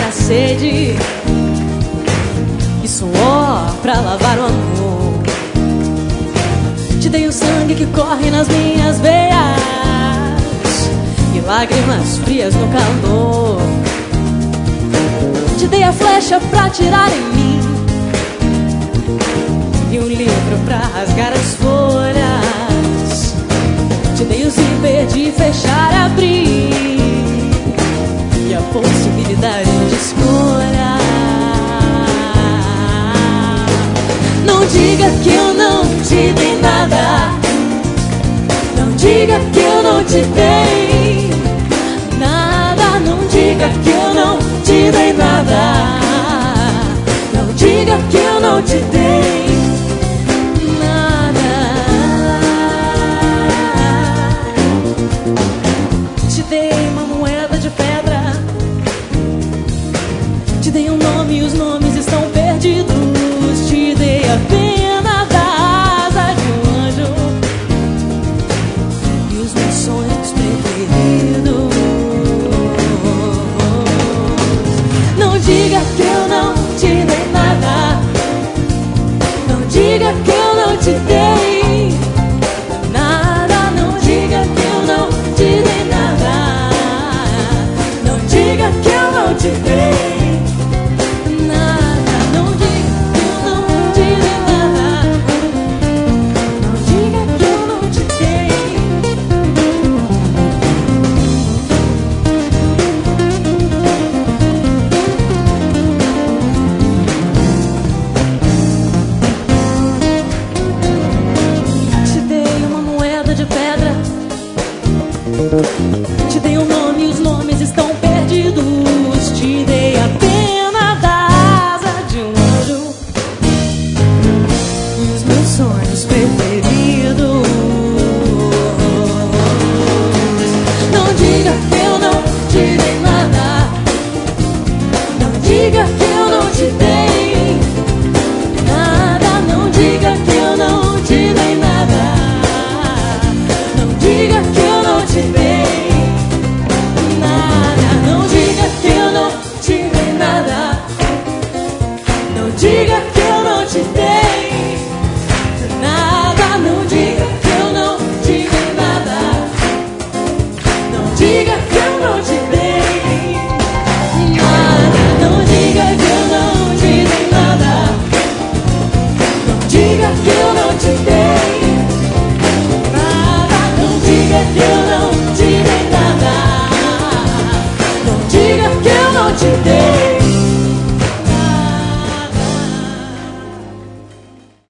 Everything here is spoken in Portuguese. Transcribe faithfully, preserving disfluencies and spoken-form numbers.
a sede e suor pra lavar o amor. Te dei o sangue que corre nas minhas veias e lágrimas frias no calor. Te dei a flecha pra atirar em mim e um livro pra rasgar as folhas. Te dei o zíper de fechar e abrir e a possibilidade de escolha. Não diga que eu não te dei nada, não diga que eu não te dei nada, não diga que eu não te dei nada, não diga que eu não te dei nada. Te dei uma moeda de pedra, te dei um nome e os nomes estão perdidos. Te dei a pena da asa de um anjo e os meus sonhos preferidos. Não diga que eu não te dei nada, não diga que eu não te dei nada, não diga que eu não te dei nada, não diga que eu não te dei. Te dei um nome e os nomes estão perdidos. Te dei a pena da asa de um anjo e os meus sonhos preferidos. Não diga que eu não te dei nada, não diga que eu não te dei nada, não diga que eu não te dei nada, não diga que eu não te dei nada, não diga que eu não te dei nada, não diga que eu não te dei nada, não diga que eu não te dei nada, não diga que eu não te dei nada, não diga que eu não te dei nada, não diga que eu não te dei nada, não diga que eu não te dei nada, não diga que eu não te dei.